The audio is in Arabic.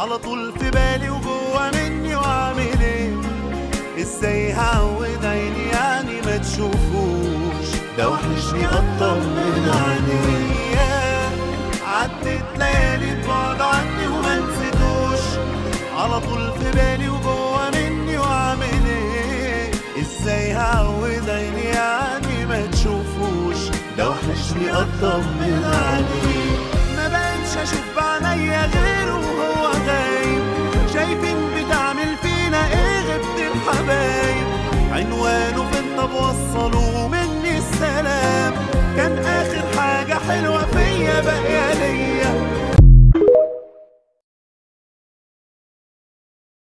على طول في بالي وجوا مني وعامل ايه؟ ازاي هعود عيني يعني ما تشوفوش؟ ده وحشني اطمن عليه. عدت ليالي بعد عني وما نسيتوش، على طول في بالي وجوا مني وعامل ايه؟ ازاي هعود عيني يعني ما تشوفوش؟ ده وحشني اطمن عليه. ما بقتش اشوف بعينيا غيره وهو غايب، شايفين بتعمل فينا ايه غبت الحبايب، عنوانه فين طب وصله